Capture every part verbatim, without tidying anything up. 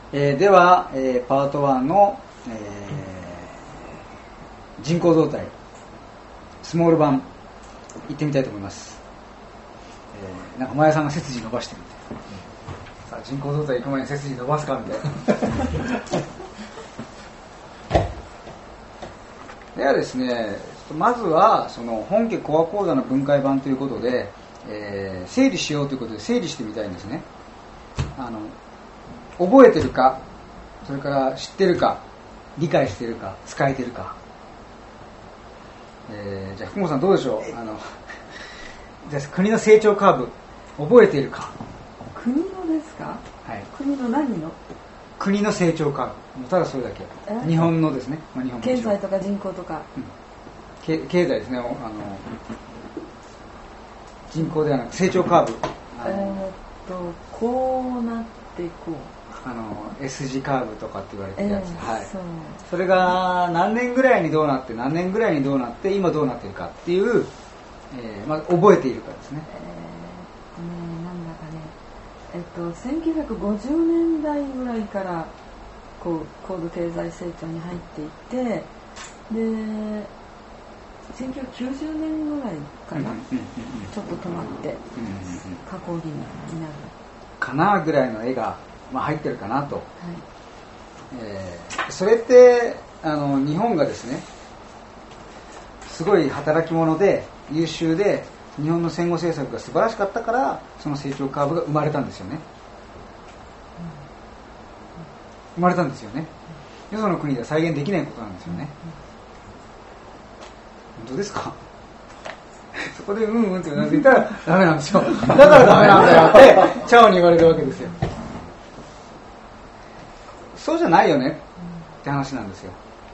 えー、では、えー、パートワンの、えー、人口動態スモール版行ってみたいと思います。えー、なんか前さんが背筋伸ばしてるみたいな、うん、さあ人口動態行く前に背筋伸ばすかみたいなではですね、まずはその本家コア講座の分解版ということで、えー、整理しようということで整理してみたいんですね。あの覚えてるか、それから知ってるか、理解してるか、使えてるか、えー、じゃあ福本さんどうでしょう。あのじゃあ国の成長カーブ覚えているか。 国のですか。 はい、 国の何の国の成長カーブ、ただそれだけ。日本のですね、まあ、日本経済とか人口とか、 うん、経, 経済ですね。あの人口ではなく成長カーブ、 えー、っとこうなっていこう、 あの S 字カーブとかって言われてるやつ、 えーはい、 そう、 それが何年ぐらいにどうなって何年ぐらいにどうなって今どうなっているかっていう、えーまあ、覚えているかですね。 えー、ねなんだかね、えっとせんきゅうひゃくごじゅうねんだいぐらいからこう高度経済成長に入っていって、でせんきゅうひゃくきゅうじゅうねんぐらいかな、うんうんうんうん、ちょっと止まって、うんうんうん、下降気味になるかなぐらいの絵が、まあ、入ってるかなと、はい、えー、それってあの日本がですねすごい働き者で優秀で日本の戦後政策が素晴らしかったからその成長カーブが生まれたんですよね、うん、生まれたんですよね、うん、よその国では再現できないことなんですよね、うん、本当ですかそこでうんうんってうなずいたらダメなんですよ。だからダメなんだよってチャオに言われるわけですよ。そうじゃないよねって話なんですよ。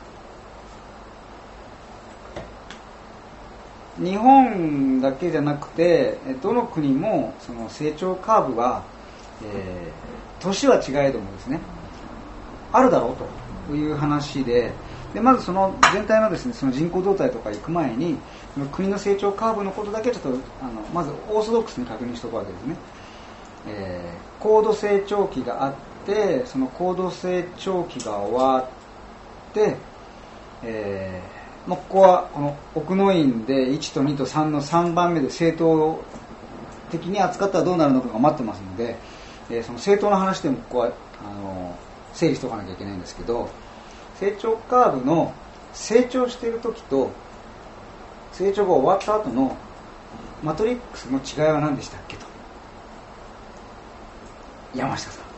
日本だけじゃなくてどの国もその成長カーブは、えー、年は違えどもですねあるだろうという話で、でまずその全体のですねその人口動態とか行く前に国の成長カーブのことだけちょっとあのまずオーソドックスに確認しておくわけですね、えー、高度成長期があってその高度成長期が終わって、えーまあ、ここはこの奥の院でいちとにとさんのさんばんめで正当的に扱ったらどうなるのかが待ってますので、えー、その正当の話でもここはあの整理しておかなきゃいけないんですけど、成長カーブの成長している時と成長が終わった後のマトリックスの違いは何でしたっけと。山下さん。成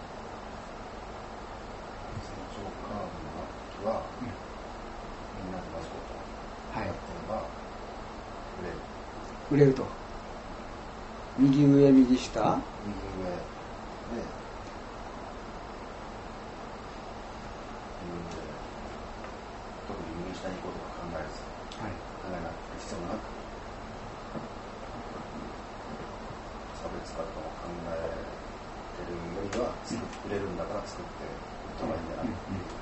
長カーブの末期は、うん、みんなで同じことをやってれば売れる。 売れると。右上右下。右上で。特に右下に行こうとか考えず、はい、考えなくて必要なく差別化とかを考えてるよりは作って売れるんだから作って売った方がいいんじゃない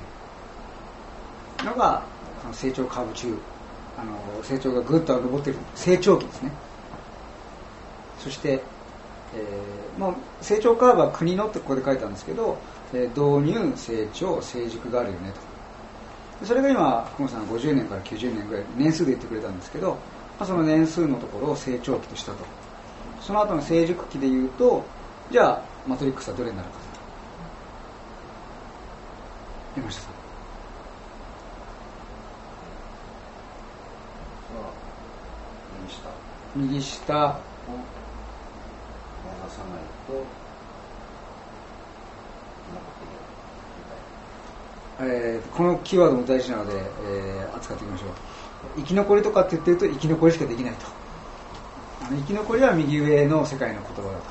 っていうのが成長カーブ中、あの成長がぐっと上っている成長期ですね。そして、えーまあ、成長カーブは国のってここで書いたんですけど、えー、導入成長成熟があるよねと。それが今福本さんがごじゅうねんからきゅうじゅうねんぐらい年数で言ってくれたんですけど、まあ、その年数のところを成長期としたと。その後の成熟期でいうとじゃあマトリックスはどれになるかと。山下さん。右下右下を目指さないとえー、このキーワードも大事なので、えー、扱っていきましょう。生き残りとかって言ってると生き残りしかできないと。あの生き残りは右上の世界の言葉だと、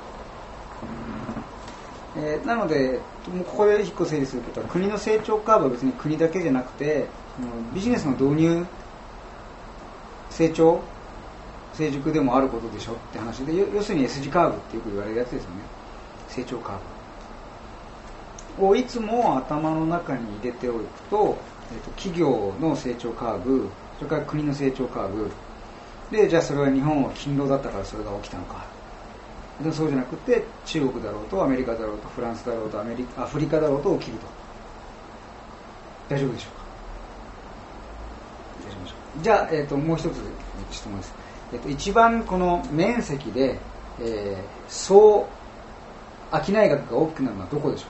えー、なのでもうここで一個整理することは国の成長カーブは別に国だけじゃなくてビジネスの導入成長成熟でもあることでしょって話で、要するに S 字カーブってよく言われるやつですよね。成長カーブをいつも頭の中に入れておくと、えーと、企業の成長カーブ、それから国の成長カーブで、じゃあそれは日本は勤労だったからそれが起きたのか、 でもそうじゃなくて中国だろうとアメリカだろうとフランスだろうとアメリカアフリカだろうと起きると。大丈夫でしょうか。大丈夫でしょうか。じゃあ、えー、ともう一つ質問です。えー、と一番この面積で、えー、総商い額が大きくなるのはどこでしょ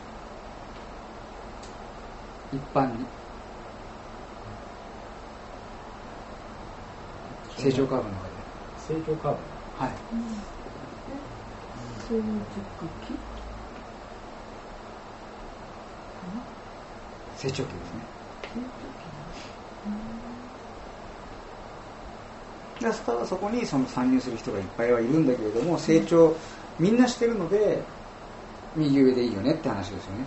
う。一般に成長カーブの中で成長カーブはい、 うん、成熟期成長期ですね。だからそこにその参入する人がいっぱいはいるんだけれども、成長みんなしてるので右上でいいよねって話ですよね。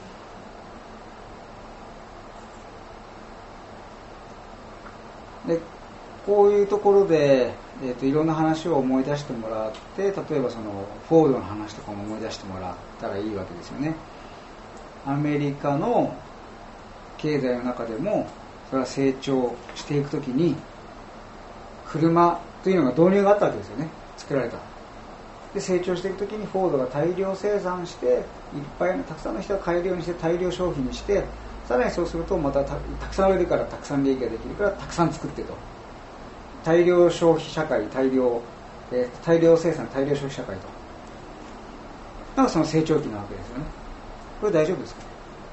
でこういうところで、えーと、いろんな話を思い出してもらって、例えばそのフォードの話とかも思い出してもらったらいいわけですよね。アメリカの経済の中でもそれは成長していくときに車というのが導入があったわけですよね。作られた。で成長していくときにフォードが大量生産していっぱいたくさんの人が買えるようにして大量消費にして、さらにそうするとまた た, たくさん売れるからたくさん利益ができるからたくさん作ってと、大量消費社会、大量、えー、大量生産大量消費社会と、なんかその成長期なわけですよね。これ大丈夫ですか。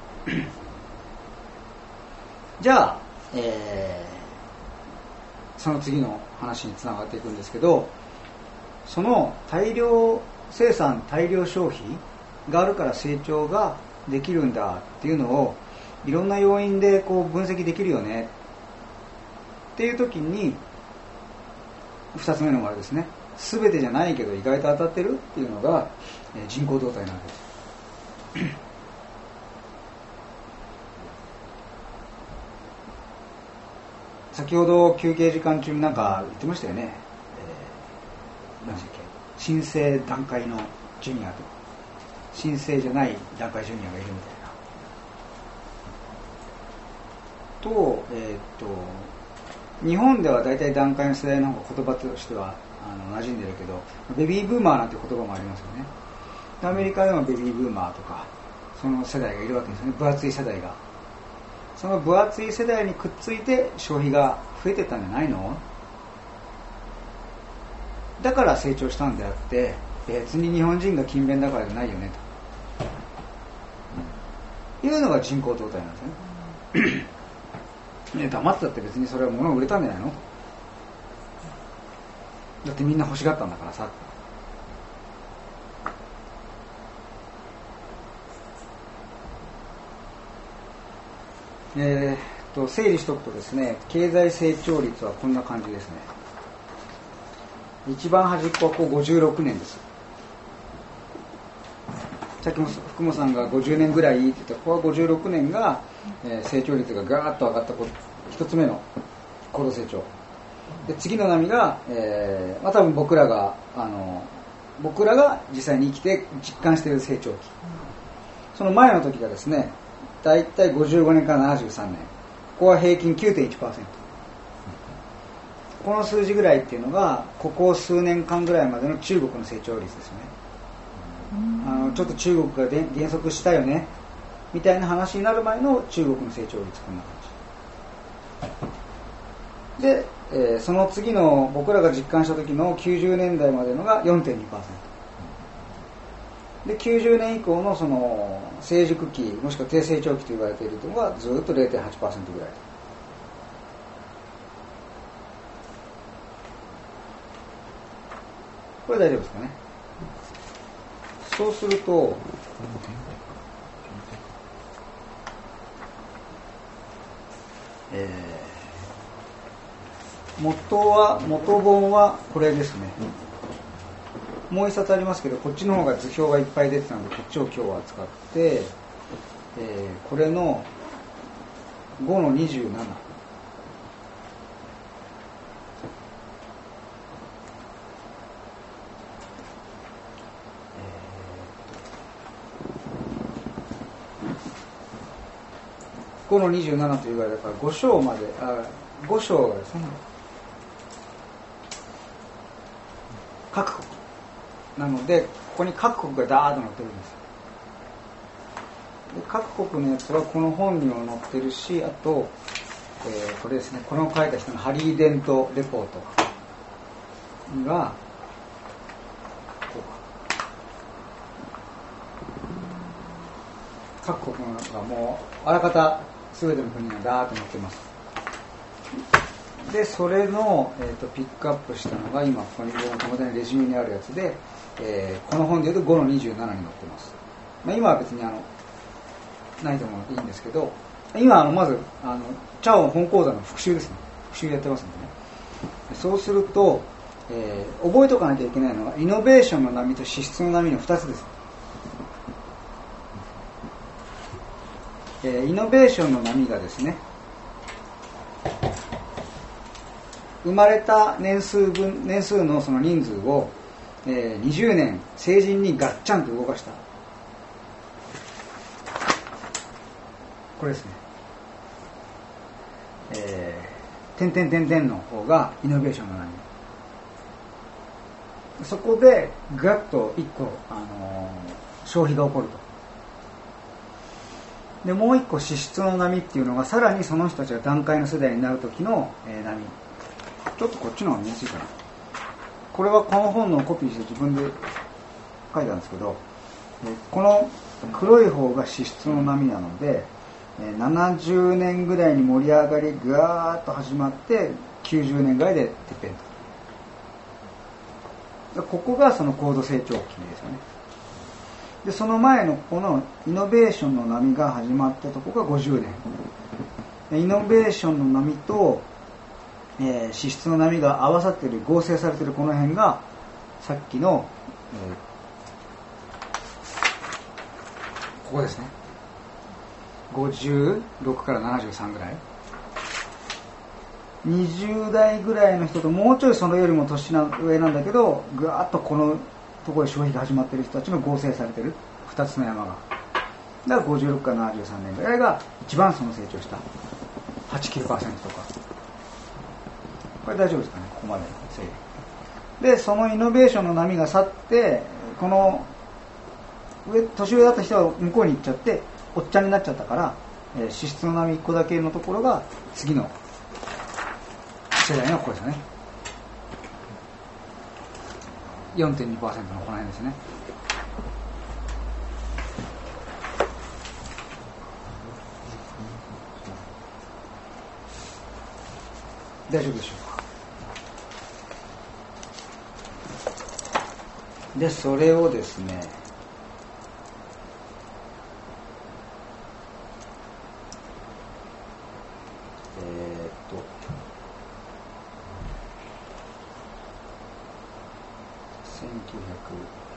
じゃあ、えー、その次の話につながっていくんですけど、その大量生産大量消費があるから成長ができるんだっていうのをいろんな要因でこう分析できるよねっていう時に、ふたつめの丸ですね、全てじゃないけど意外と当たってるっていうのが人口動態なわけです。先ほど休憩時間中になんか言ってましたよね、えー、何でしたっけ、新生段階のジュニアと新生じゃない段階ジュニアがいるみたいなと、えー、っと日本では大体段階の世代の方が言葉としてはあの馴染んでるけど、ベビーブーマーなんて言葉もありますよね。アメリカでもベビーブーマーとかその世代がいるわけですよね。分厚い世代が、その分厚い世代にくっついて消費が増えてったんじゃないの？だから成長したんであって、別に日本人が勤勉だからじゃないよねというのが人口動態なんですね。ね、黙ってたって別にそれは物を売れたんじゃないの？だってみんな欲しがったんだからさ。えー、と整理しておくとですね、経済成長率はこんな感じですね。一番端っこはこうごじゅうろくねんです。さっきも福本さんがごじゅうねんぐらいって言ったら、ここはごじゅうろくねんが、えー、成長率がガーッと上がった一つ目の高度成長で、次の波が、えーまあ、多分僕らがあの僕らが実際に生きて実感している成長期、その前の時がですね、だいたいごじゅうごねんからななじゅうさんねん、ここは平均 きゅうてんいちパーセント、この数字ぐらいっていうのがここ数年間ぐらいまでの中国の成長率ですよね。あのちょっと中国がで減速したよねみたいな話になる前の中国の成長率、こんな感じで、えー、その次の僕らが実感した時のきゅうじゅうねんだいまでのが よんてんにパーセント で、きゅうじゅうねん以降のその成熟期もしくは低成長期と言われているのがずっと れいてんはちパーセント ぐらい。これ大丈夫ですかね。そうすると、えー、元は元本はこれですね。もう一冊ありますけど、こっちの方が図表がいっぱい出てたので、こっちを今日は使って、えー、これのごのにじゅうなな、ごのにじゅうななというぐらいだからご章まで、あご章がですね、確保なのでここに各国がダーッと載ってるんです。で各国のやつはこの本にも載ってるし、あと、えー、これですね、この書いた人のハリー・デント・レポートがこうか各国がもうあらかた全ての国がダーッと載ってます。でそれの、えー、とピックアップしたのが今ここに手元にレジュメにあるやつで、えー、この本でいうとごのにじゅうななに載ってます。まあ、今は別にあのないと思うのでいいんですけど、今あのまずあのチャオ本講座の復習ですね。復習やってますんでね。そうすると、えー、覚えておかなきゃいけないのがイノベーションの波と資質の波のふたつです。えー、イノベーションの波がですね、生まれた年数分年数のその人数を、えー、にじゅうねん成人にガッチャンと動かした、これですね。えー、点々点々の方がイノベーションの波。そこでガッといっこ、あのー、消費が起こると。でもう一個支出の波っていうのがさらにその人たちが段階の世代になる時の、えー、波。ちょっとこっちの方が見やすいかな。これはこの本のコピーして自分で書いたんですけど、この黒い方が支出の波なので、ななじゅうねんぐらいに盛り上がりぐわーっと始まってきゅうじゅうねんぐらいでてっぺんと。ここがその高度成長期ですよね。でその前のこのイノベーションの波が始まったところがごじゅうねん。イノベーションの波とえー、支出の波が合わさっている、合成されているこの辺がさっきの、えー、ここですね。ごじゅうろくからななじゅうさんぐらい、にじゅう代ぐらいの人ともうちょいそのよりも年な上なんだけど、ぐわっとこのところで消費が始まっている人たちの合成されているふたつの山が、だからごじゅうろくからななじゅうさんねんぐらいが一番その成長した はち、きゅうパーセント とか。これ大丈夫ですかね、ここまでの整理で。そのイノベーションの波が去って、この上年上だった人は向こうに行っちゃっておっちゃんになっちゃったから、えー、支出の波いっこだけのところが次の世代のこれですね。 よんてんにパーセント のこの辺ですね。大丈夫でしょうか。でそれをですね、えー、っとせんきゅうひゃく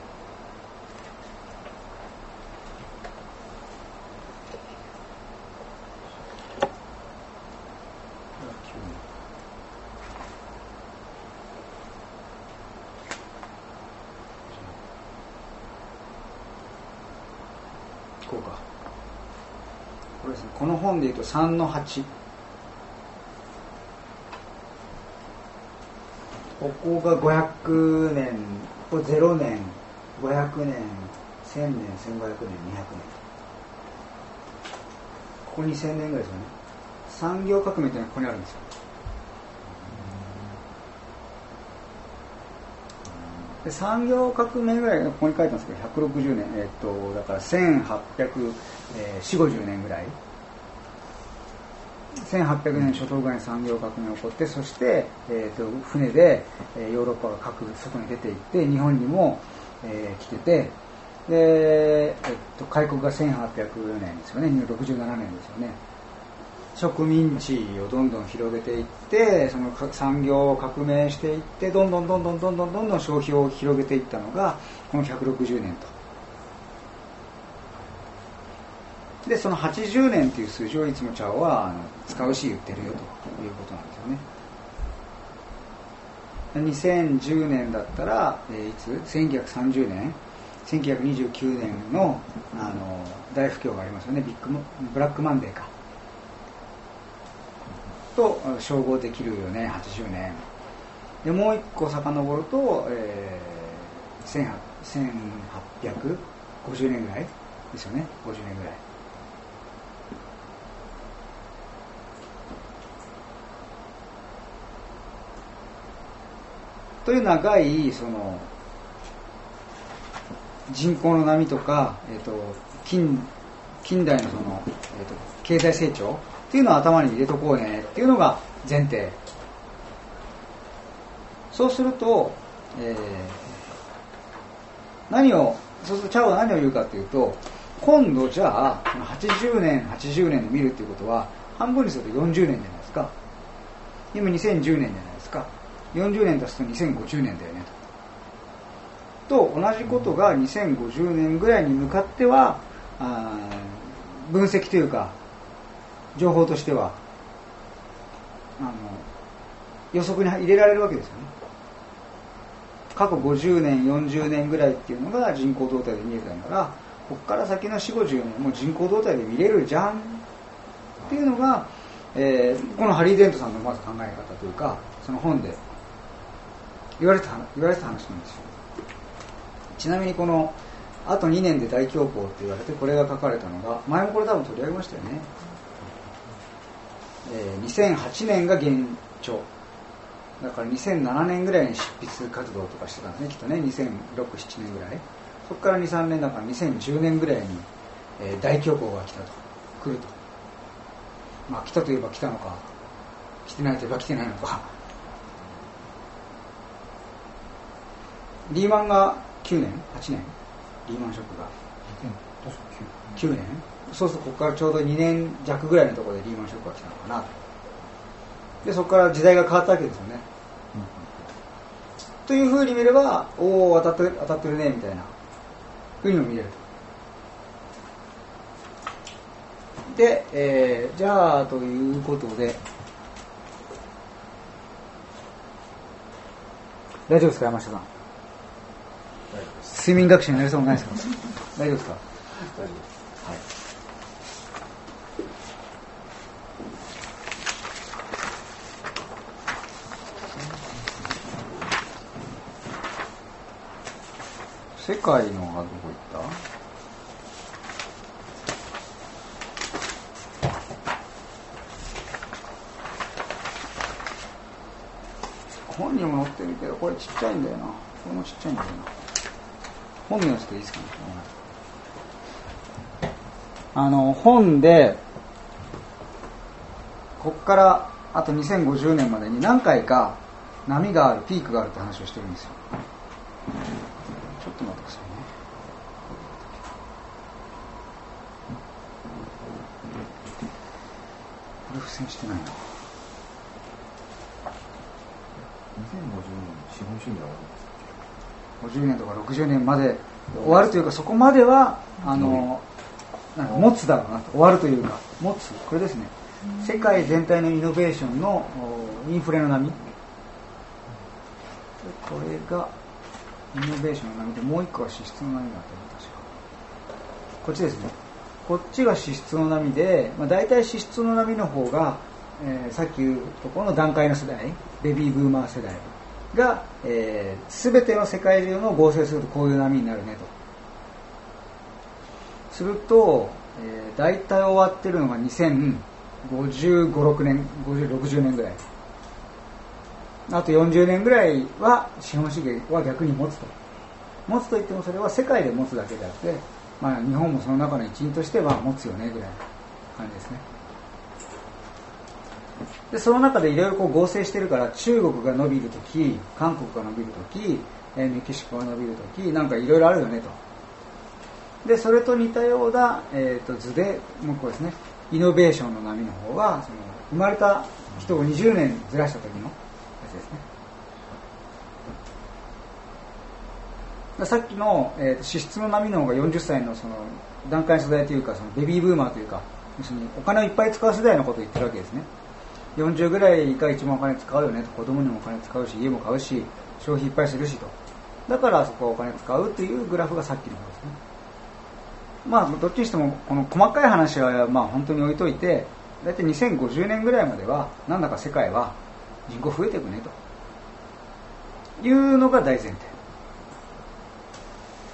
こうか。これですね。この本でいうとさんのはち。ここがごひゃくねん、これゼロねん、ごひゃくねん、せんねん、せんごひゃくねん、にひゃくねん。ここにせんねんぐらいですよね。産業革命っていうのはここにあるんですよ。で産業革命ぐらいここに書いてますけどひゃくろくじゅうねん、えっとだからせんはっぴゃくよんじゅう、ごじゅうねんぐらい、せんはっぴゃくねん初頭ぐらいに産業革命が起こって、そして、えー、と船でヨーロッパが各外に出ていって日本にも、えー、来てて、で、えっと、開国がせんはっぴゃくねんですよね。ろくじゅうななねんですよね。植民地をどんどん広げていって、その産業を革命していって、どんどんどんどんどんどんどんどん消費を広げていったのがこのひゃくろくじゅうねんと。でそのはちじゅうねんという数字をいつもチャオはあの使うし言ってるよということなんですよね。にせんじゅうねんだったら、えー、いつせんきゅうひゃくさんじゅうねん、せんきゅうひゃくにじゅうきゅうねん の, あの大不況がありますよね。ビッグブラックマンデーかと照合できるよね。はちじゅうねんでもう一個遡ると、えー、 せんはっぴゃくごじゅうねんぐらいですよね。ごじゅうねんぐらい。という長いその人口の波とか、えー、と 近, 近代のその、えー、と経済成長っていうのを頭に入れとこうねっていうのが前提。そうすると、えー、何をそうするとチャオは何を言うかというと、今度じゃあはちじゅうねんはちじゅうねんで見るっていうことは半分にするとよんじゅうねんじゃないですか。今にせんじゅうねんじゃないですか。よんじゅうねん足すとにせんごじゅうねんだよねと。と同じことがにせんごじゅうねんぐらいに向かってはあ分析というか情報としてはあの予測に入れられるわけですよね。過去ごじゅうねんよんじゅうねんぐらいっていうのが人口動態で見えたんだから、ここから先のよんじゅうごじゅうねんも人口動態で見れるじゃんっていうのが、えー、このハリー・デントさんのまず考え方というか、その本で言われた言われた話なんですよ。ちなみにこのあとにねんで大恐慌って言われてこれが書かれたのが、前もこれ多分取り上げましたよね。えー、にせんはちねんが現状だからにせんななねんぐらいに執筆活動とかしてたんですね、きっとね。にせんろく、ななねんぐらい。そこからに、さんねんだからにせんじゅうねんぐらいに、えー、大恐慌が来たと、来ると。まあ来たといえば来たのか、来てないといえば来てないのか。リーマンがきゅうねん、はちねん、リーマンショックがきゅうねん。そうするとここからちょうどにねんじゃくぐらいのところでリーマンショックが来たのかなと。でそこから時代が変わったわけですよね、うん、というふうに見れば、おお当たってる当たってるねみたいなふうにも見れると。で、えー、じゃあということで、大丈夫ですか山下さん。睡眠学習になりそうもないですか。大丈夫ですか。大丈夫です。はい。世界のがどこ行った？本にも載ってるけど、これちっちゃいんだよな。これもちっちゃいんだよな。本のやつでいいですかね。あの本でここからあとにせんごじゅうねんまでに何回か波がある、ピークがあるって話をしてるんですよ。ちょっと待ってくださいね。これ付箋してないな。にせんごじゅうねん資本主義が終わるんですか。 ごじゅうねんとかろくじゅうねんまで終わるというか、そこまではあのなんか持つだろうなと。終わるというか持つ、これですね。世界全体のイノベーションのインフレの波、これがイノベーションの波で、もう一個は支出の波だったよね、確か。こっちですね。こっちが支出の波で、まあ、大体支出の波の方が、えー、さっき言うところの段階の世代、ベビーブーマー世代が、えー、全ての世界中の合成するとこういう波になるねと。すると、えー、大体終わってるのがにせんごじゅうご、ろくねん、ごじゅう、ろくじゅうねんぐらい。あとよんじゅうねんぐらいは資本主義は逆に持つと。持つといってもそれは世界で持つだけであって、まあ、日本もその中の一員としては持つよねぐらいの感じですね。でその中でいろいろこう合成してるから、中国が伸びるとき、韓国が伸びるとき、メキシコが伸びるとき、なんかいろいろあるよねと。でそれと似たような、えー、と図でもうこうですね、イノベーションの波の方はその生まれた人をにじゅうねんずらした時のやつですね。さっきの、えー、支出の波の方がよんじゅっさいのその段階の世代というか、そのベビーブーマーというか、要するにお金をいっぱい使う世代のことを言ってるわけですね。よんじゅうぐらいが一番お金使うよねと。子供にもお金使うし、家も買うし、消費いっぱいするしと。だからそこはお金使うっていうグラフがさっきの方ですね。まあどっちにしてもこの細かい話はまあ本当に置いといて、だいたいにせんごじゅうねんぐらいまではなんだか世界は人口増えていくねというのが大前提。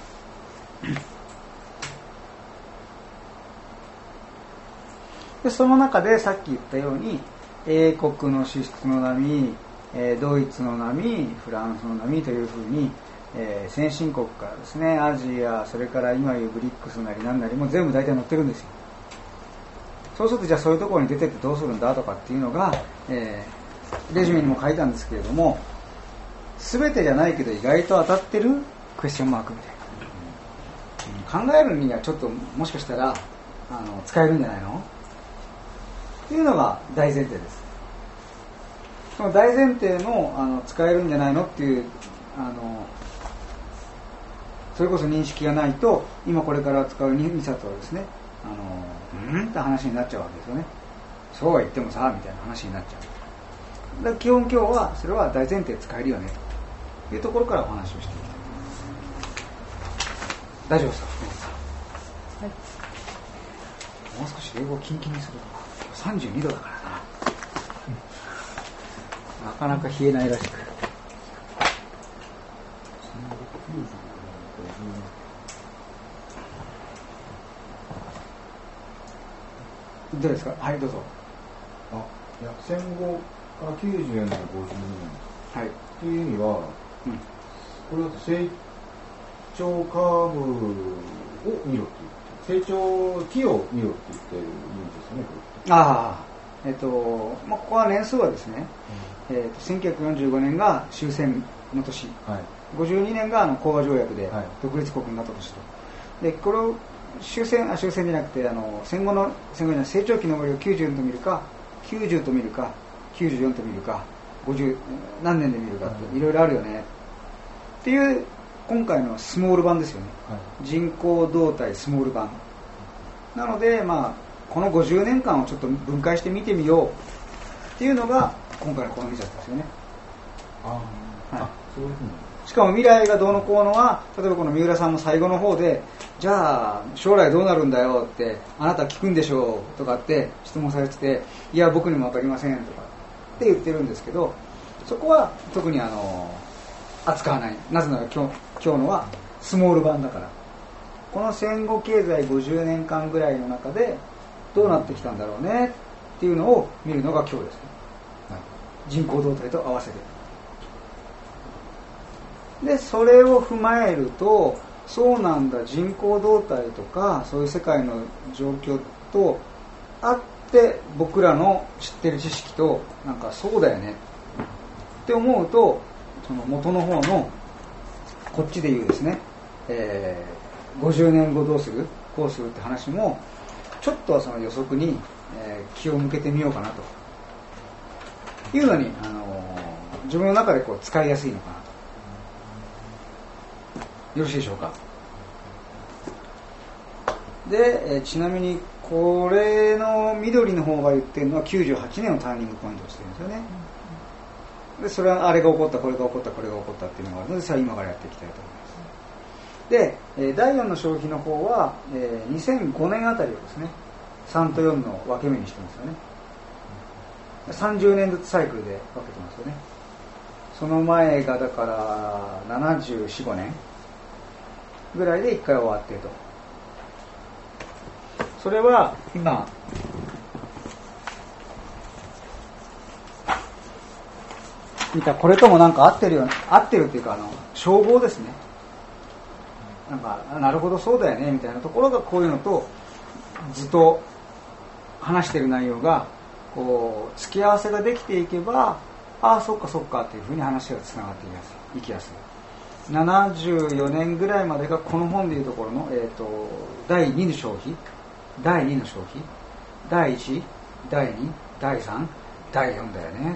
でその中でさっき言ったように英国の支出の波、えー、ドイツの波、フランスの波というふうに、えー、先進国からですね、アジア、それから今言うブリックスなり何なりも全部大体載ってるんですよ。そうするとじゃあそういうところに出てってどうするんだとかっていうのが、えー、レジュメにも書いたんですけれども、全てじゃないけど意外と当たってるクエスチョンマークみたいな、考えるにはちょっともしかしたらあの使えるんじゃないのっていうのが大前提です。その大前提 の, あの使えるんじゃないのっていうあのそれこそ認識がないと今これから使うにさつはですね、あのんって話になっちゃうわけですよね。そうは言ってもさみたいな話になっちゃう。だから基本今日はそれは大前提使えるよねというところからお話をしていきたい。大丈夫ですか、はい、もう少し冷房をキンキンにするとかさんじゅうにどだからな、なかなか冷えないらしく。どうですか。はい、どうぞ。 あ、いや戦後からきゅうじゅうねんだいごじゅうにねん、はい、という意味は、うん、これだと成長カーブを見ろっていう成長期を見ろって言ってる意味ですよね、これ。 ああ、えっと、まあ、ここは年数はですね、うん、えっと、せんきゅうひゃくよんじゅうごねんが終戦の年、はい、ごじゅうにねんがあの講和条約で独立国になった年と、でこれを終戦あ終戦じゃなくてあの戦後の戦後じゃない成長期の終わりをきゅうじゅうと見るかきゅうじゅうと見るかきゅうじゅうよんと見るかごじゅう何年で見るかっていろいろあるよねっていう今回のスモール版ですよね、はい、人口動態スモール版なので、まあ、このごじゅうねんかんをちょっと分解して見てみようっていうのが今回のこのにさつですよね。 あ、はい、あ、そういうふうに。 しかも未来がどうのこうのは例えばこの三浦さんの最後の方でじゃあ将来どうなるんだよってあなた聞くんでしょうとかって質問されてて、いや僕にも分かりませんとかって言ってるんですけど、そこは特にあの扱わない。なぜなら今日、今日のはスモール版だから、この戦後経済ごじゅうねんかんぐらいの中でどうなってきたんだろうねっていうのを見るのが今日ですね、はい、人口動態と合わせて。でそれを踏まえると、そうなんだ、人口動態とかそういう世界の状況とあって僕らの知ってる知識となんかそうだよねって思うと、その元の方のこっちで言うですね、えー、ごじゅうねんごどうするこうするって話もちょっとはその予測に、えー、気を向けてみようかなというのに、あのー、自分の中でこう使いやすいのかなと。よろしいでしょうか。で、えー、ちなみにこれの緑の方が言ってるのはきゅうじゅうはちねんをターニングポイントとしてるんですよね。でそれはあれが起こったこれが起こったこれが起こったっていうのがあるので、さあ今からやっていきたいと思います。で、えー、だいよんの消費の方は、えー、にせんごねんあたりをですねさんとよんの分け目にしてますよね。さんじゅうねんずつサイクルで分けてますよね。その前がだからななじゅうよん、ごねんぐらいでいっかい終わってると。それは今見たこれともなんか合ってるような、合ってるっていうかあの照合ですね。なんかなるほどそうだよねみたいなところがこういうのとずっと話してる内容がこう付き合わせができていけば、ああそっかそっかっていうふうに話がつながっていきやすい、いきやすい。ななじゅうよねんぐらいまでがこの本でいうところの、えーと、だいにの消費、だいにの消費、だいいち、だいに、だいさん、だいよんだよね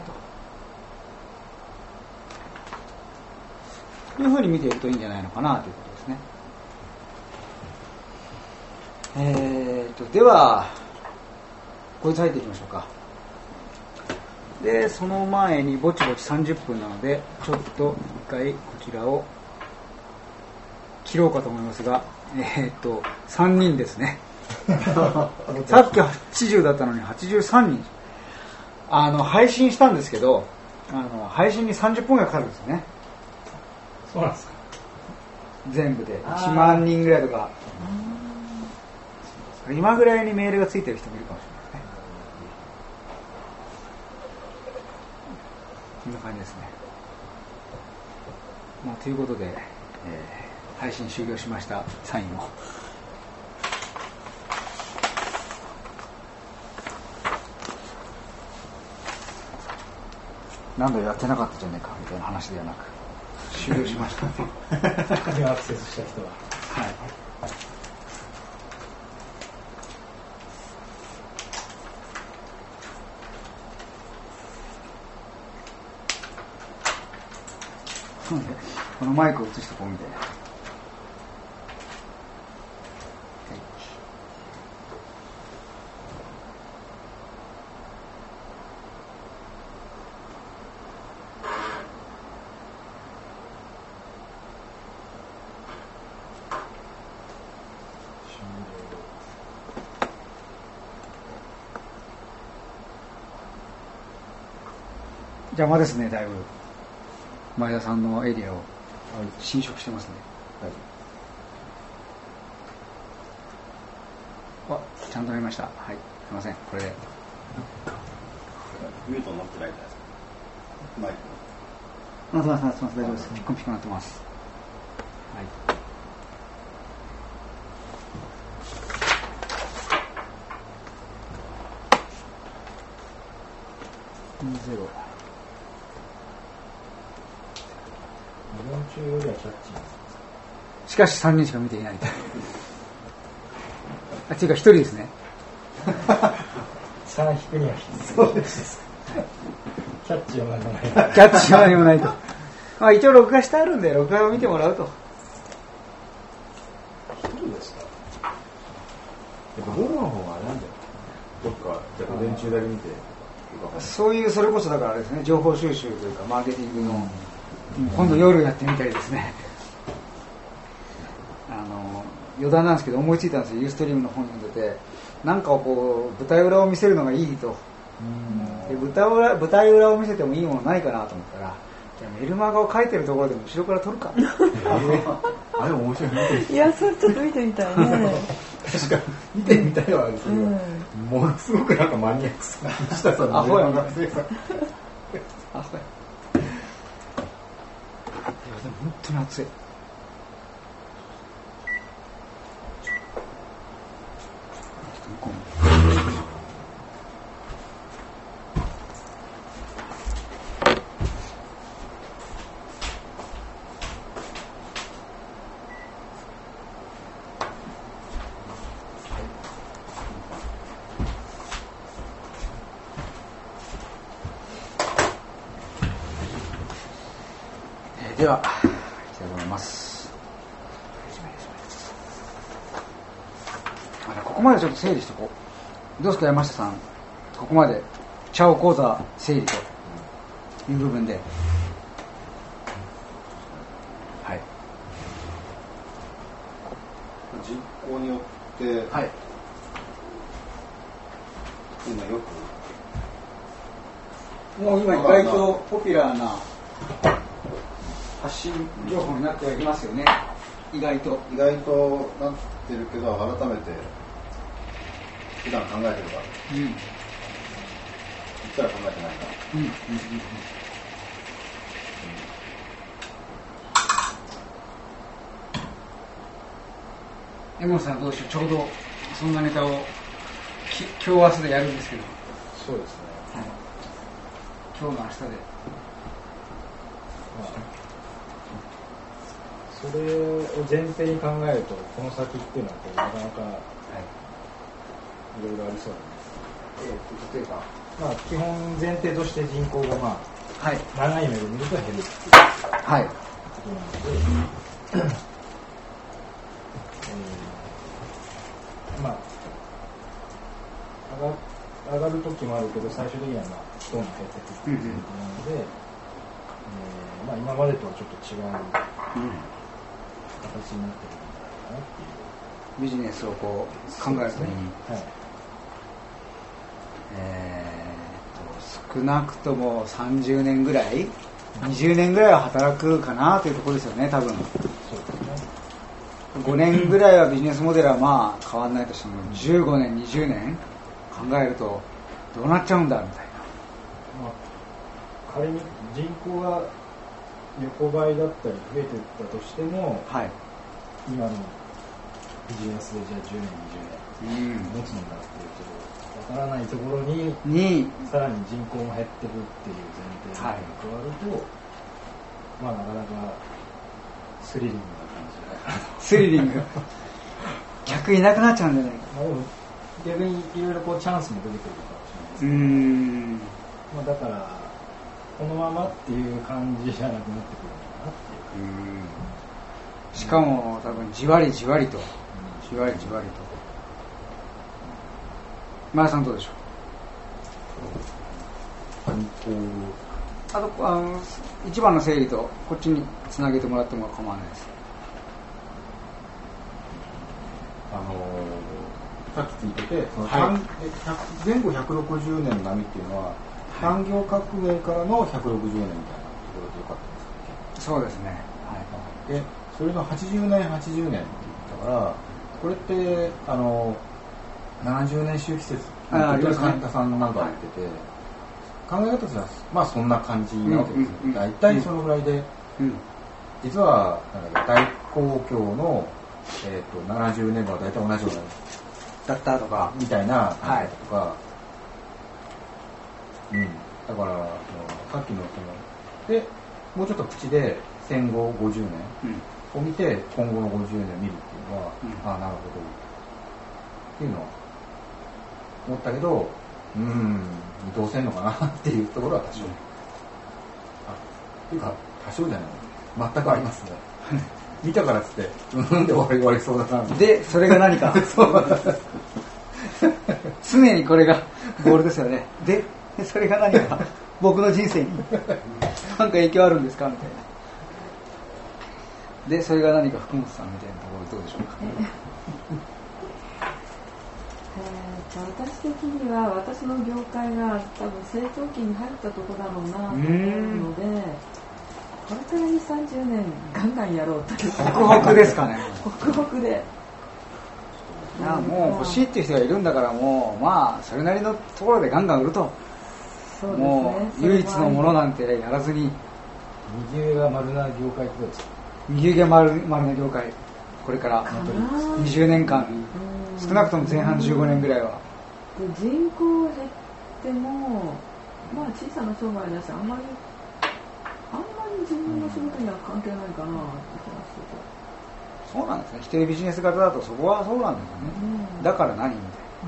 というふうに見ていくといいんじゃないのかなということですね。えーと、ではこれ入っていきましょうか。でその前にぼちぼちさんじゅっぷんなのでちょっと一回こちらを切ろうかと思いますが、えー、っとさんにんですねさっきはちじゅうだったのにはちじゅうさんにん、あの配信したんですけど、あの配信にさんじゅっぷんがかかるんですよね。 そうなんですか。 全部でいちまんにんぐらいとか、今ぐらいにメールがついてる人もいるかもしれないですね。 こんな感じですね。まあ、ということで、えー、配信終了しましたサインを。何度やってなかったじゃねえかみたいな話ではなく終了しました今アクセスした人ははいこのマイクを映してこうみたいな。邪魔ですね、だいぶ前田さんのエリアを侵食してますね。あ、ちゃんとなりました。はい、すいません、これでミュートになってないじゃないですか、マイク。 なってます、なってます、大丈夫です。ピコンピコンなってます。はい。ゼロ。 よん中よりはキャッチしかしさんにんしか見ていないあ、っていうかひとりですねさん引くにはそうですキャッチは何もないキャッチは何もないとまあ一応録画してあるんで録画を見てもらうと。 一人ですか。午後の方がなんでどっか電柱だけ見てそういうそれこそだからですね、情報収集というかマーケティングの、うん、今度夜やってみたいですね。あの余談なんですけど思いついたんですよ。ユーストリームの本読んでて、なんかをこう舞台裏を見せるのがいいと、で舞台裏、舞台裏を見せてもいいものないかなと思ったら、じゃあメルマガを書いてるところでも後ろから撮るかあれ面白い。 いや、それちょっと見てみたいね確か見てみたいわですけど、うん、ものすごくなんかマニアックさ西田さんのアホや学生さんアホや。いやでも本当に暑い。では、いきたいと思います。ここまでちょっと整理しておこう。どうですか、山下さん。ここまで、チャオ講座整理という部分で。はい。 人口によって、はい。今よく。もう今意外とポピュラーな発信情報になってはいますよね。意外と意外となってるけど、改めて普段考えてるから、うん、言ったら考えてないな、うんうんうんうん、 江本さんどうしよう。ちょうどそんなネタを今日明日でやるんですけど。 そうですね、はい、 今日の明日で、 まあそれを前提に考えると、この先っていうのはこうなかなか、はい、いろいろありそうなんです。 例えば、 まあ、基本前提として人口が、まあはい、長い目で見ると減るっていうはいことなので、えー、まあ上が、上がる時もあるけど、最終的にはまあどんどん減ってくるっていうことなので、うんうん、えーまあ、今までとはちょっと違う、うん形になってるんじゃないかなっていう。 ビジネスをこう考えるときに、はい、えー、と少なくともさんじゅうねんぐらい、にじゅうねんぐらいは働くかなというところですよね、多分。そうですね。ごねんぐらいはビジネスモデルはまあ変わらないとしても、じゅうごねん、にじゅうねん考えるとどうなっちゃうんだみたいな。 まあ、 仮に人口が横ばいだったり増えていったとしても、はい、今のビジネスでじゃあじゅうねんにじゅうねん持つのかっていうとわからないところににさらに人口も減ってるっていう前提が加わると、はい、まあなかなかスリリングな感じじゃないかなと。 スリリング逆いなくなっちゃうんじゃないか。 まあ、でも逆にいろいろこうチャンスも出てくるかもしれないですけど、うーん、まあ、だからこのままっていう感じじゃなくなってくるのかなっていう。うーん、 しかも多分じわりじわりと、うん、じわりじわりと。前田さんどうでしょう。あとあの一番の整理とこっちにつなげてもらっても構わないです。 あのー、さっき聞いてて、その、はい、前後ひゃくろくじゅうねんの波っていうのは、はい、産業革命からのひゃくろくじゅうねんみたいなところでよかったんですか？ そうですね。 はい、でそれのはちじゅうねんはちじゅうねんって言ったからこれってあのななじゅうねん周期説あ有田さんなんかやってて、はい、考え方としてはまあそんな感じなわけですよ、うんうん、大体そのぐらいで、うん、実はなんだ大公共の、えー、とななじゅうねんは大体同じようなだったとかみたいな感じとか、はい、うん、だからさっきのそのでもうちょっと口で戦後ごじゅうねんを見て今後のごじゅうねんを見るっていうのは、うん、ああなるほどっていうのは思ったけど、うーん見通せんのかなっていうところは多少、うん、あっていうか多少じゃない全くありますね見たからっつってうんで終わり終わりそうだなでそれが何か常にこれがゴールですよね。でそれが何か僕の人生に何か影響あるんですかみたいな。でそれが何か福本さんみたいなところどうでしょうか。 えー、と私的には私の業界が多分成長期に入ったところだろうなと思うので、これからに、さんじゅうねんガンガンやろうというホクホクですかね。 ホクホクでいやもう欲しいっていう人がいるんだからもうまあそれなりのところでガンガン売ると。そうですね、もう唯一のものなんてやらずに右上が丸な業界ってどうですか。 右上が丸な業界これからにじゅうねんかん少なくとも前半じゅうごねんぐらいは人口減ってもまあ小さな商売だしあんまりあんまり自分の仕事には関係ないかなって気がすると。そうなんですね。一人ビジネス型だとそこはそうなんですよね、うん、だから何みたいな、うん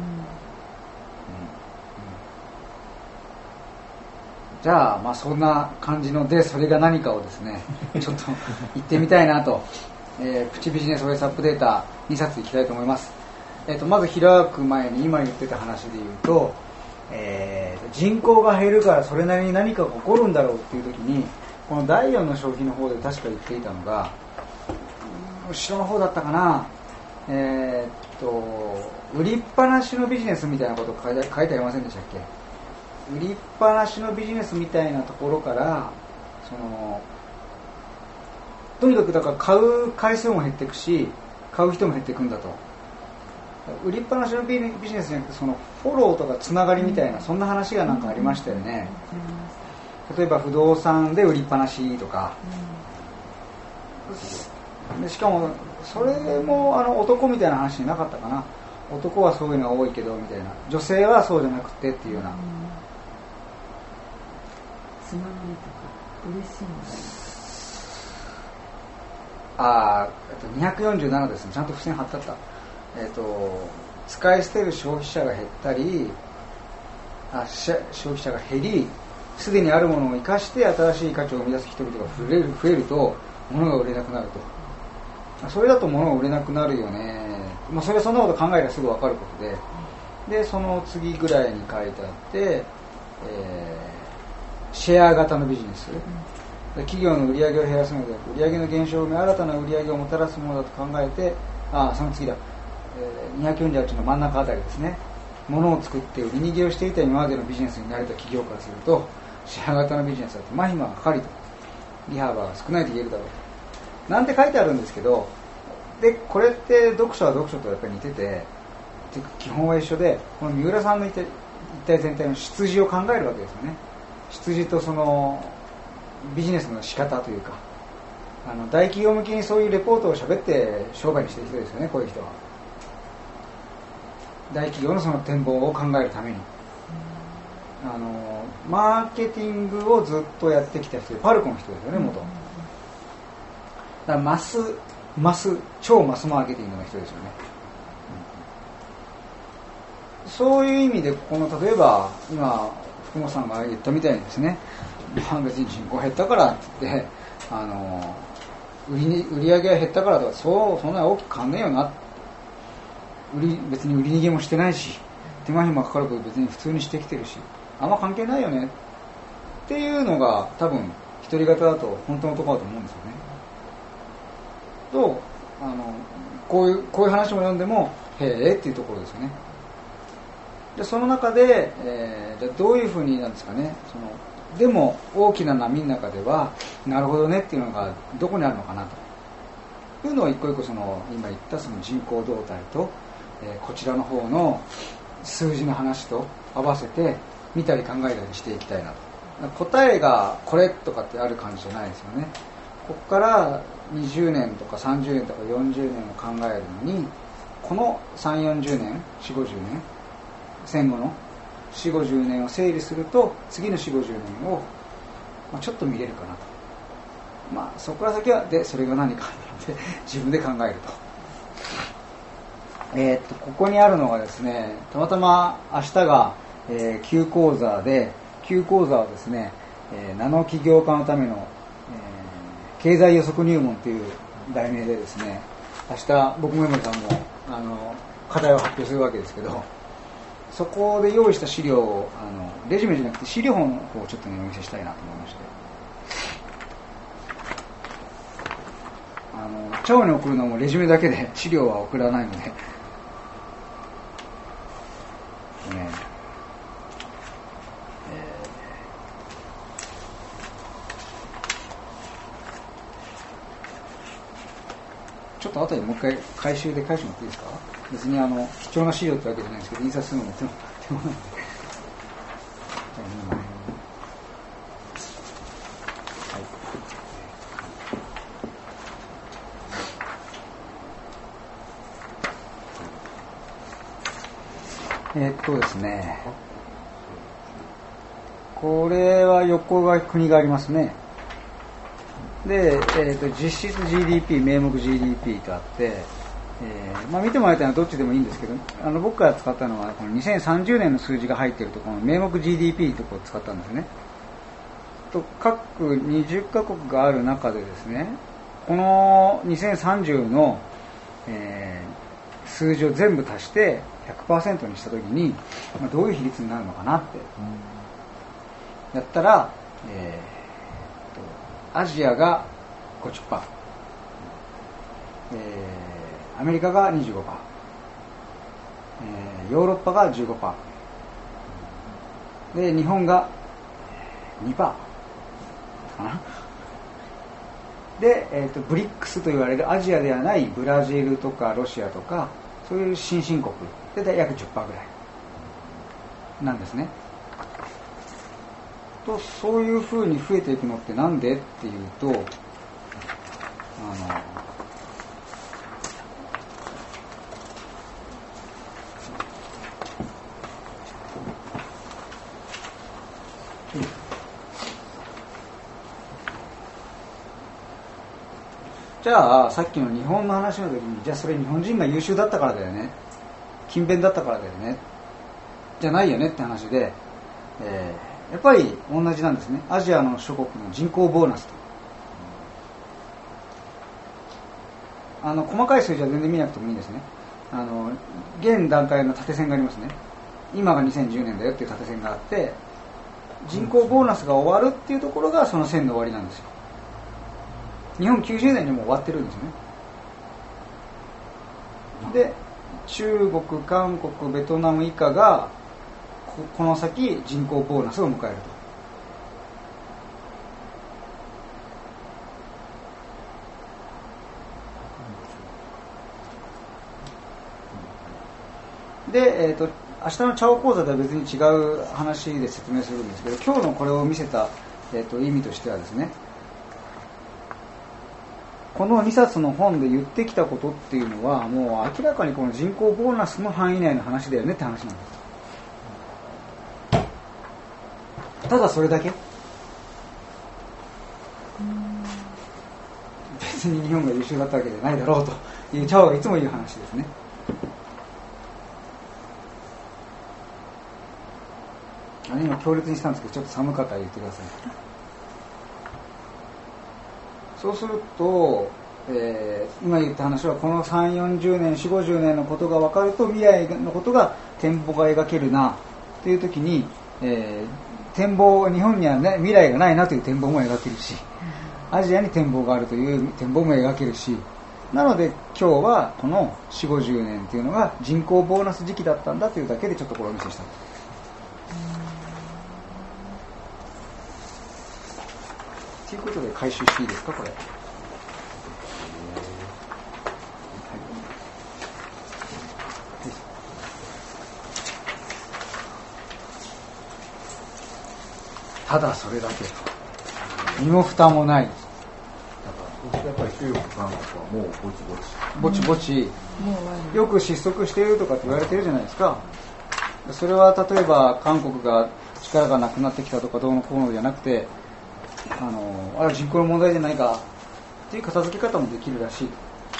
じゃあ、まあそんな感じのでそれが何かをですねちょっと言ってみたいなと、えー、プチビジネス オーエス アップデータにさついきたいと思います。えー、とまず開く前に今言ってた話で言うと、えー、人口が減るからそれなりに何かが起こるんだろうっていう時にこのだいよんの消費の方で確か言っていたのが後ろの方だったかな、えー、と売りっぱなしのビジネスみたいなこと書いてありませんでしたっけ。売りっぱなしのビジネスみたいなところからそのとにかくだから買う回数も減っていくし買う人も減っていくんだと。売りっぱなしのビジネスじゃなくてそのフォローとかつながりみたいなそんな話がなんかありましたよね。例えば不動産で売りっぱなしとかでしかもそれもあの男みたいな話になかったかな。男はそういうのが多いけどみたいな女性はそうじゃなくてっていうようなつながりとか嬉しいのああ、にひゃくよんじゅうななですね。ちゃんと付箋貼ってあった。えっと使い捨てる消費者が減ったりあ消費者が減りすでにあるものを生かして新しい価値を生み出す人々が増える、増えると物が売れなくなると。それだと物が売れなくなるよね。まあ、それはそんなこと考えればすぐ分かることででその次ぐらいに書いてあって、えー、シェア型のビジネス、うん、企業の売り上げを減らすので売り上げの減少を埋め新たな売り上げをもたらすものだと考えてあその次だ、えー、にひゃくよんじゅうはちの真ん中あたりですね。物を作って売り逃げをしていた今までのビジネスに慣れた企業からするとシェア型のビジネスだと麻痺がかかりと利幅が少ないと言えるだろうなんて書いてあるんですけどでこれって読書は読書とやっぱり似てて基本は一緒でこの三浦さんの言った全体の出自を考えるわけですよね。 出自とそのビジネスの仕方というか、あの大企業向きにそういうレポートを喋って商売にしてる人ですよね、こういう人は。大企業のその展望を考えるために、あのマーケティングをずっとやってきた人で、パルコの人ですよね、元。だからマスマス超マスマーケティングの人ですよね。そういう意味で、この例えば今福本さんが言ったみたいにですね、まあ、別に人口減ったからって言ってあの 売りに売り上げが減ったからとか、そうそんな大きく変わんねえよな、売り別に売り逃げもしてないし、手間暇かかること別に普通にしてきてるし、あんま関係ないよねっていうのが多分一人型だと本当のところだと思うんですよね。とあのこういうこういう話も読んでもへえっていうところですよね。でその中で、えー、じゃあどういうふうになんですかね、そのでも大きな波の中ではなるほどねっていうのがどこにあるのかなというのを一個一個その今言ったその人口動態と、えー、こちらの方の数字の話と合わせて見たり考えたりしていきたいなと。答えがこれとかってある感じじゃないですよね。ここからにじゅうねんとかさんじゅうねんとかよんじゅうねんを考えるのに、このさんじゅうよんじゅうねん、よんじゅうごじゅうねん、戦後のよんじゅうごじゅうねんを整理すると、次のよんじゅうごじゅうねんを、まあ、ちょっと見れるかなと。まあそこから先はでそれが何かって自分で考えると。えー、っとここにあるのがですね、たまたま明日が、えー、Q講座で、Q講座はですね、えー、ナノ起業家のための、えー、経済予測入門という題名でですね、明日僕も山田さんもあの課題を発表するわけですけど、そこで用意した資料をあのレジュメじゃなくて資料の方をちょっと、ね、お見せしたいなと思いまして、あのチャオに送るのもレジュメだけで資料は送らないので、ね、ちょっと後でもう一回回収で返してもらっていいですか。別にあの貴重な資料ってわけじゃないですけど、印刷するのも手間手間なんで、はい、えー、っとですね、これは横が国がありますね。で、えー、と実質 ジーディーピー、名目 ジーディーピー とあって、えーまあ、見てもらいたいのはどっちでもいいんですけど、あの僕が使ったのはこのにせんさんじゅうねんの数字が入っているところの名目 ジーディーピー というところを使ったんですね。と各にじゅっかこくがある中でですね、このにせんさんじゅうの、えー、数字を全部足して ひゃくパーセント にしたときに、まあ、どういう比率になるのかなってやったら、えーアジアが ごじゅっパーセント、えー、アメリカが にじゅうごパーセント、えー、ヨーロッパが じゅうごパーセント で日本が にパーセント かな。で、えーと、ブリックスと言われるアジアではないブラジルとかロシアとかそういう新興国で約 じゅっパーセント ぐらいなんですね。とそういうふうに増えていくのってなんでっていうと、あのじゃあさっきの日本の話の時に、じゃあそれ日本人が優秀だったからだよね、勤勉だったからだよねじゃないよねって話で、えーやっぱり同じなんですね。アジアの諸国の人口ボーナスと、あの細かい数字は全然見なくてもいいんですね。あの現段階の縦線がありますね。今がにせんじゅうねんだよっていう縦線があって、人口ボーナスが終わるっていうところがその線の終わりなんですよ。日本きゅうじゅうねんにも終わってるんですね。で中国、韓国、ベトナム以下がこの先人口ボーナスを迎えると。で、えーと、 明日のチャオ講座では別に違う話で説明するんですけど、今日のこれを見せた、えー、と意味としてはですね、このにさつの本で言ってきたことっていうのはもう明らかにこの人口ボーナスの範囲内の話だよねって話なんです。ただそれだけ。別に日本が優秀だったわけじゃないだろうというチャオがいつも言う話ですね。あれ今強烈にしたんですけど、ちょっと寒かったら言ってください。そうすると、えー、今言った話はこのさんじゅうよんじゅうねん、よんじゅうごじゅうねんのことが分かると未来のことが展望が描けるなというときに、えー、展望、日本には、ね、未来がないなという展望も描けるし、アジアに展望があるという展望も描けるし、なので今日はこのよんじゅうごじゅうねんというのが人口ボーナス時期だったんだというだけでちょっとこれをお見せした。ということで回収していいですか、これ。ただそれだけ身も蓋もない。だからやっぱり中国韓国はもうぼちぼちぼちぼち、うん、よく失速しているとかって言われてるじゃないですか。それは例えば韓国が力がなくなってきたとかどうのこうのじゃなくて、あのあれは人口の問題じゃないかっていう片付け方もできるらしい。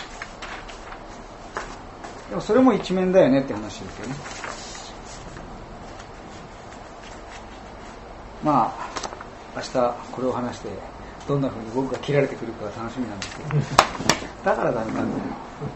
でもそれも一面だよねって話ですよね。まあ明日これを話してどんな風に僕が切られてくるかが楽しみなんですけどだからダメなんだよ。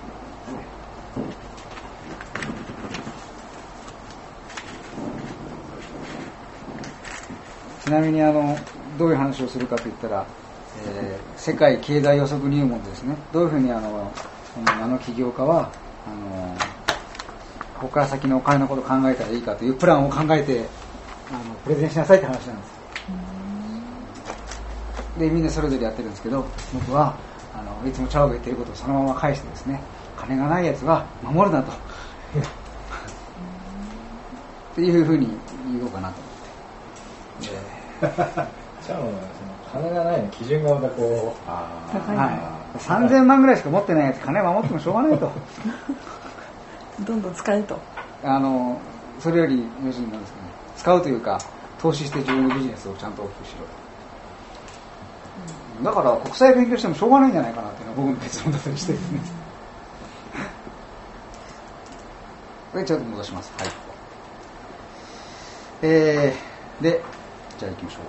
ちなみにあのどういう話をするかといったら、えー、世界経済予測入門ですね。どういうふうにあのあの起業家はあのここから先のお金のことを考えたらいいかというプランを考えてあのプレゼンしなさいって話なんです。でみんなそれぞれやってるんですけど、僕はあのいつもチャオが言ってることをそのまま返してですね、金がないやつは守るなとっていうふうに言おうかなと思って。 チャオはその金がないの基準がまたこう、 あはい、 さんぜんまんぐらいしか持ってないやつ金守ってもしょうがないとどんどん使えと、 あのそれより要するになんですかね、使うというか投資して自分のビジネスをちゃんと大きくしろ。だから国際勉強してもしょうがないんじゃないかなっていうのは僕の結論だったりしてですねこれちょっと戻します。はい。えー、でじゃあ行きましょ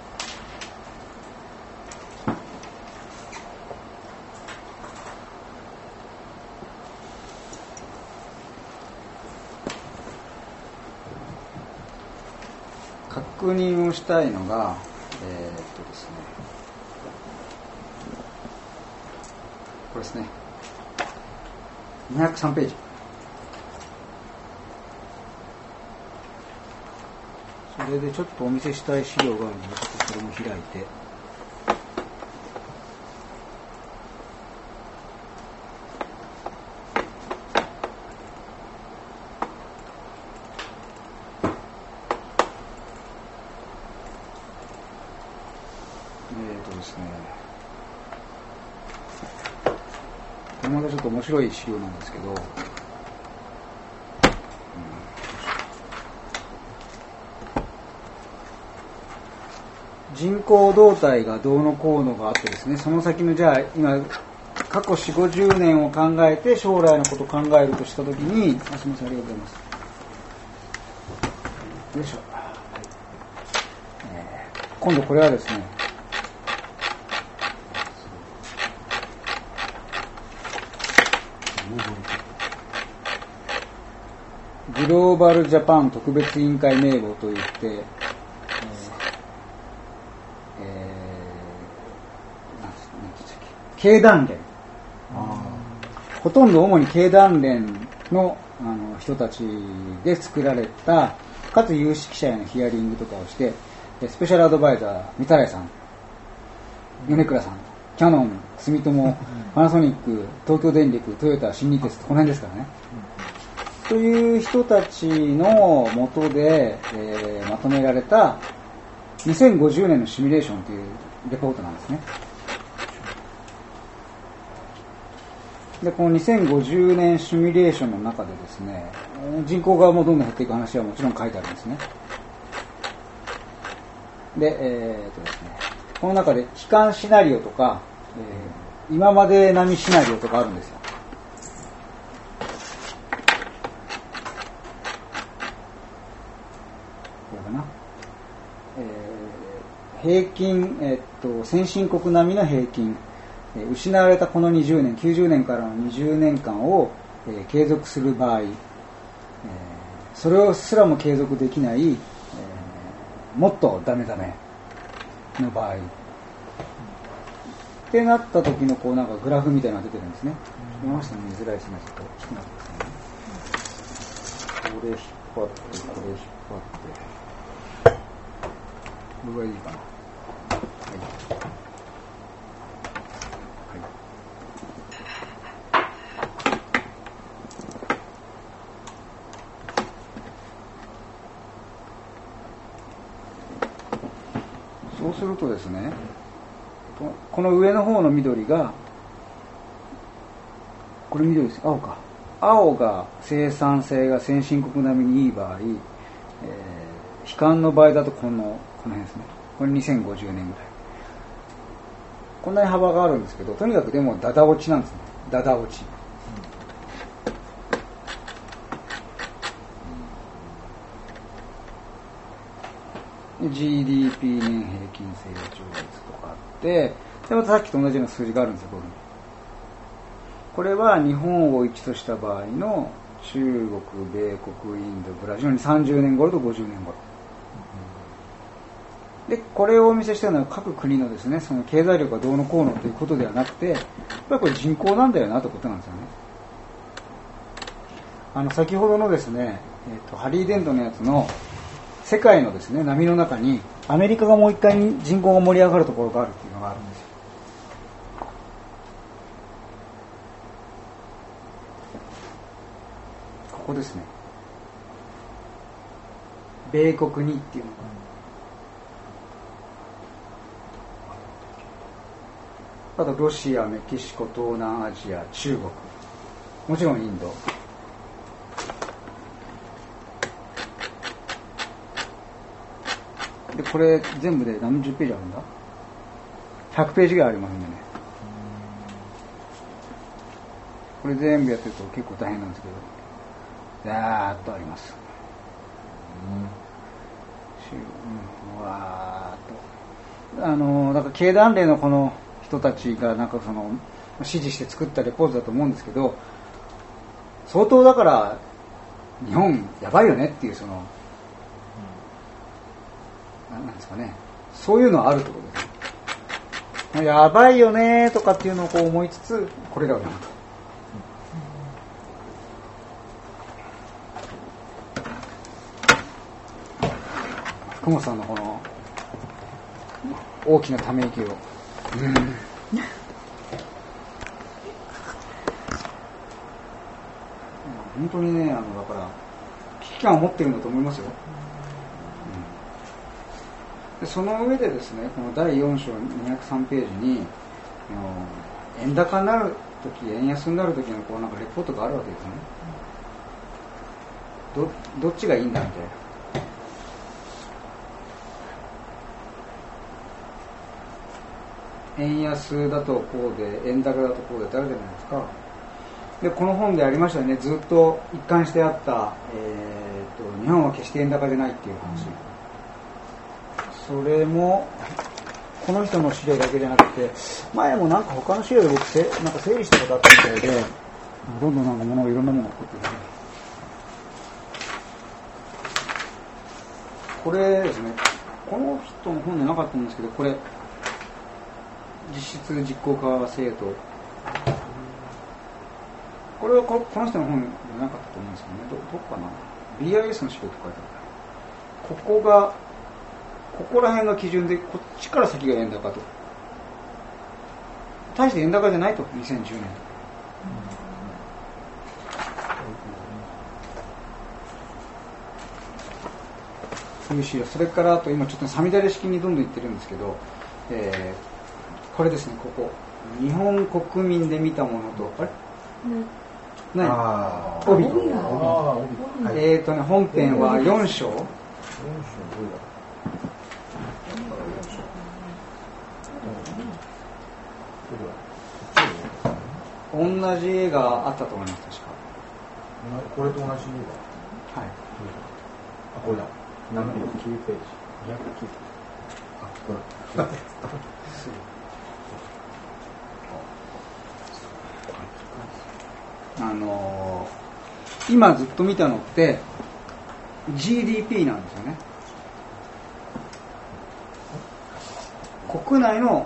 う。確認をしたいのが、えー、っとですね、これですね、にひゃくさんページ。それでちょっとお見せしたい資料があるので、ちょっとそれも開いて。えーとですね、これまたちょっと面白い資料なんですけど、人口動態がどうのこうのがあってですね、その先のじゃあ今過去よんじゅうごじゅうねんを考えて将来のことを考えるとしたときに、あ、すみません、ありがとうございます。よいしょ、はい、えー、今度これはですね、グローバルジャパン特別委員会名簿といって、経団連、ほとんど主に経団連 の, あの人たちで作られた、かつ有識者へのヒアリングとかをして、スペシャルアドバイザー三田来さん、米倉さん、キヤノン、住友、パナソニック、東京電力、トヨタ、新日鉄、この辺ですからね。 という人たちの下で、えー、まとめられたにせんごじゅうねんのシミュレーションというレポートなんですね。で、このにせんごじゅうねんシミュレーションの中でですね、人口がもうどんどん減っていく話はもちろん書いてあるんですね。で、えーっとですね、この中で悲観シナリオとか、えー、今まで並みシナリオとかあるんですよ。これかな。えー、平均、えー、っと、先進国並みの平均、えー、失われたこのにじゅうねん、きゅうじゅうねんからのにじゅうねんかんを、えー、継続する場合、えー、それをすらも継続できない、えー、もっとダメダメの場合ってなった時のこうなんかグラフみたいなのが出てるんですね。読ませて見づらいですね。ちょっと大きくなってますね。これ引っ張って、これ引っ張って。これがいいかな。はい。そうするとですね、この上の方の緑が、これ緑です。青か。青が生産性が先進国並みにいい場合、えー、悲観の場合だとこの、この辺ですね。これにせんごじゅうねんぐらい。こんなに幅があるんですけど、とにかくでもダダ落ちなんですね。ダダ落ち。ジーディーピー 年平均成長率とかあって、でまたさっきと同じような数字があるんですよ、ここに。これは日本をいちとした場合の中国、米国、インド、ブラジルにさんじゅうねん頃とごじゅうねん頃。で、これをお見せしたのは各国のですね、その経済力がどうのこうのということではなくて、やっぱりこれ人口なんだよなということなんですよね。あの、先ほどのですね、えっと、ハリー・デントのやつの世界のですね、波の中にアメリカがもう一回人口が盛り上がるところがあるっていうのがあるんですよ。ここですね。米国にっていうのが。あとロシア、メキシコ、東南アジア、中国、もちろんインド。で、これ全部で何十ページあるんだ ?ひゃく ページぐらいありますんでね。これ全部やってると結構大変なんですけど、ざーっとあります。うん、うわーっと。あの、だから経団連のこの人たちがなんかその指示して作ったレポートだと思うんですけど、相当だから日本やばいよねっていうその、なんなんですかね、そういうのはあるってことですね。やばいよねとかっていうのをこう思いつつ、これらを読むと。福本さんのこの大きなため息を、うん、本当にね、あのだから危機感を持ってるんだと思いますよ。でその上でですね、このだいよん章にひゃくさんページに、あの円高になるとき、円安になるときのこうなんかレポートがあるわけですね。どどっちがいいんだみたいな。円安だとこうで、円高だとこうでってあるじゃないですか。でこの本でありましたよね、ずっと一貫してあった、えー、と日本は決して円高じゃないっていう話、うん、それもこの人の資料だけじゃなくて、前もなんか他の資料で僕せなんか整理したことあったみたいで、どんどんなんか物がいろんなものが起こってるね。これですね、この人の本でなかったんですけど、これ実質実効化制度、これはこの人の本でなかったと思うんですけどね、ど, どっかな ビーアイエス の資料って書いてある。ここがここら辺が基準で、こっちから先が円高と、大して円高じゃないと。にせんじゅうねん、 そういう資料、それからあと今ちょっとさみだれ式にどんどんいってるんですけど、えー、これですね、ここ日本国民で見たものと、あれ、ね、何あ帯、 あ帯、えーとね、本編はよん章、同じ絵があったと思います、確か。 これと同じ絵が。はい。 あ、これだ。ななじゅうきゅうページ。にひゃくきゅう。あ、これ。 あのー、今ずっと見たのって ジーディーピー なんですよね。国内の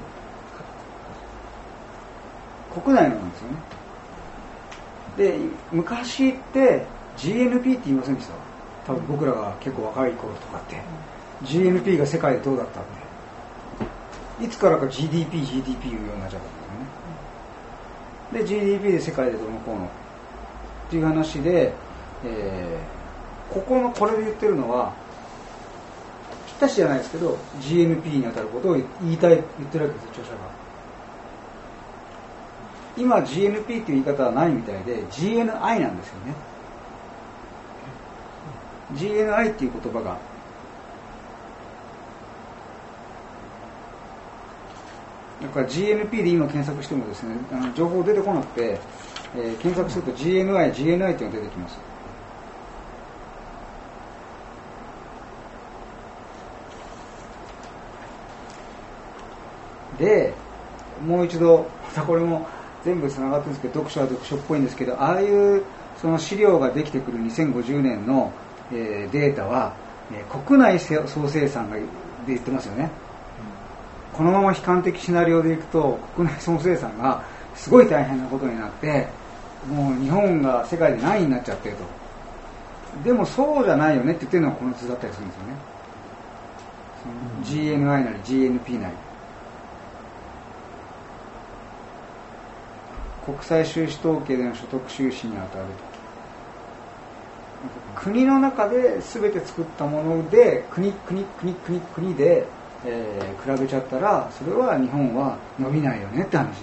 国内のなんですよね。で、昔って ジーエヌピー って言いませんでした？多分僕らが結構若い頃とかって ジーエヌピー が世界でどうだったって、いつからか ジーディーピー、ジーディーピー 言うようになっちゃったんですよね。で ジーディーピー で世界でどうのこうのっていう話で、えー、ここのこれで言ってるのはぴったしじゃないですけど ジーエヌピー に当たることを言いたい言ってるわけですよ、著者が。今 ジーエヌピー という言い方はないみたいで ジーエヌアイ なんですよね。 ジーエヌアイ っていう言葉がだから ジーエヌピー で今検索してもですね、あの情報出てこなくて、えー、検索すると ジーエヌアイ、ジーエヌアイ っていうのが出てきます。で、もう一度またこれも全部つながってるんですけど、読書は読書っぽいんですけど、ああいうその資料ができてくるにせんごじゅうねんの、えー、データは、えー、国内総生産がで言ってますよね。このまま悲観的シナリオでいくと国内総生産がすごい大変なことになって、もう日本が世界で何位になっちゃってると。でもそうじゃないよねって言ってるのがこの図だったりするんですよね。その ジーエヌアイ なり ジーエヌピー なり国際収支統計での所得収支に当たると。国の中で全て作ったもので国国国国国で、えー、比べちゃったらそれは日本は伸びないよねって話。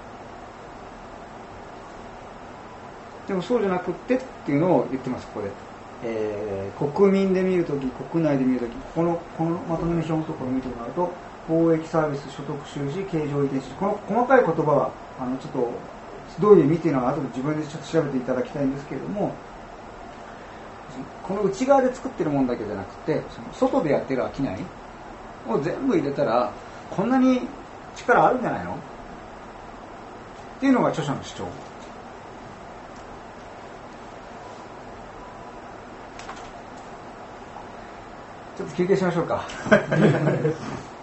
でもそうじゃなくってっていうのを言ってます、ここで。えー、国民で見るとき、国内で見るとき、ここのこのまとめの表のところを見てもらうと、貿易サービス、所得収支、経常移転収支、この細かい言葉はあのちょっとどういう意味っていうのは後で自分でちょっと調べていただきたいんですけれども、この内側で作ってるもんだけじゃなくて、その外でやってる商いを全部入れたらこんなに力あるんじゃないのっていうのが著者の主張。ちょっと休憩しましょうか。